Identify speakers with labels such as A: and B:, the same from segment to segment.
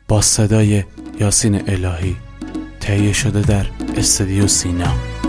A: با صدای یاسین الهی تهیه شده در استودیو سینا.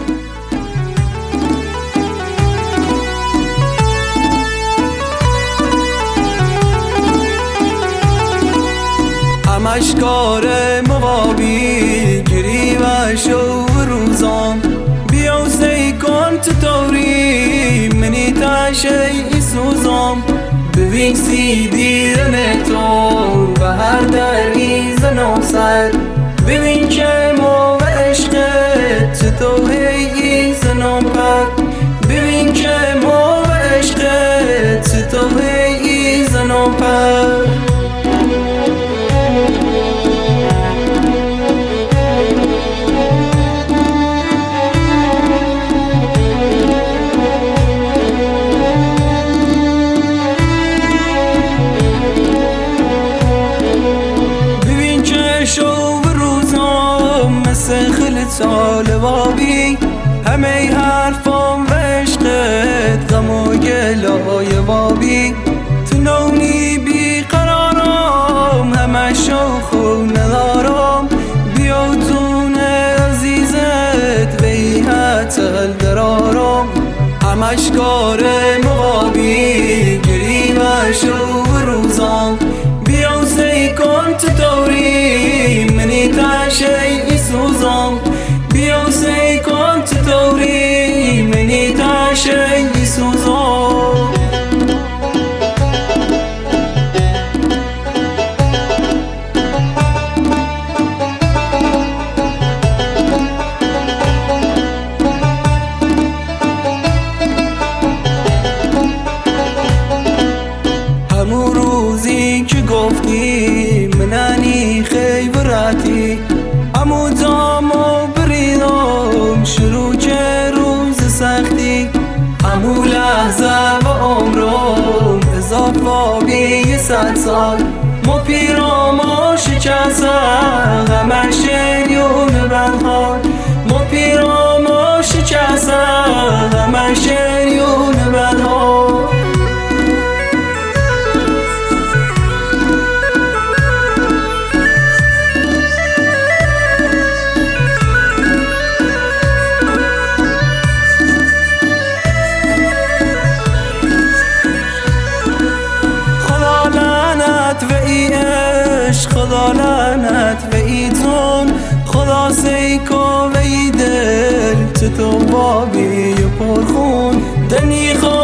B: همشکار موابی گری و شو روزام بیاو سی کن تو توری منی تاشی سوزام ببین سیدی رن تو و هر دری زنو سر ببین که ما و عشقت تو هی زنو پر ببین که ما و عشقت تو هی زنو پر سال بابی همه حرفام و عشقت غم و گلای بابی تو نونی بی قرارم همه شوخ و ندارم بیا دون عزیزت بیهت الدرارم همشکار مغابی گری و شو روزام بیا سی کن تو توری منی تاشی سوزام بیا سی کن تو توری منی تاشی سوزام همون روزی که گفتی منانی خیبراتی همو دامو بریدم شروع که روز سختی همو لحظه و عمرم اضافه بی 100 سال ما پیرام و شکسته همه شریون بنحال ما پیرام و شکسته همه شریون بنحال خدا لعنت و ایتون خدا سیکو و ای دل تو بابی و پرخون دنی